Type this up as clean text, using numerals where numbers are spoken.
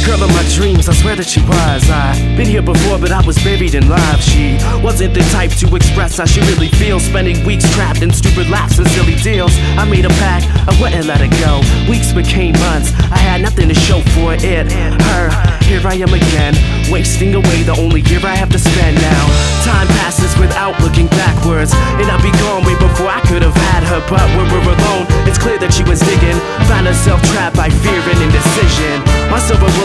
Girl of my dreams, I swear that she was. I've been here before, but I was buried in love. She wasn't the type to express how she really feels, spending weeks trapped in stupid laughs and silly deals. I made a pact, I wouldn't let her go. Weeks became months, I had nothing to show for it. Her, here I am again, wasting away the only year I have to spend now. Time passes without looking backwards, and I'll be gone way before I could have had her. But when we're alone, it's clear that she was digging, found herself trapped by fear and indecision. My silver